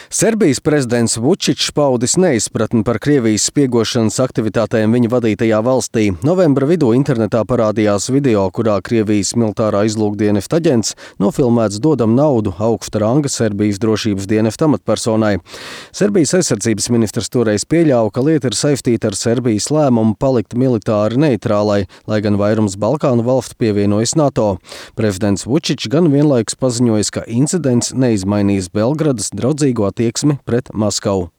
Serbijas prezidents Vučičs paudis neizpratni par Krievijas spiegošanas aktivitātēm viņa vadītajā valstī. Novembra vidū internetā parādījās video, kurā Krievijas militārā izlūkdienesta aģents nofilmēts dodam naudu augsta ranga Serbijas drošības dienesta amatpersonai. Serbijas aizsardzības ministrs toreiz pieļāva, ka lieta ir saistīta ar Serbijas lēmumu palikt militāri neitrālai, lai gan vairums Balkānu valstu pievienojas NATO. Prezidents Vučičs gan vienlaikus paziņojis, ka incidents neizmainīs Belgradas draudzīgo attieksmi pret Maskavu.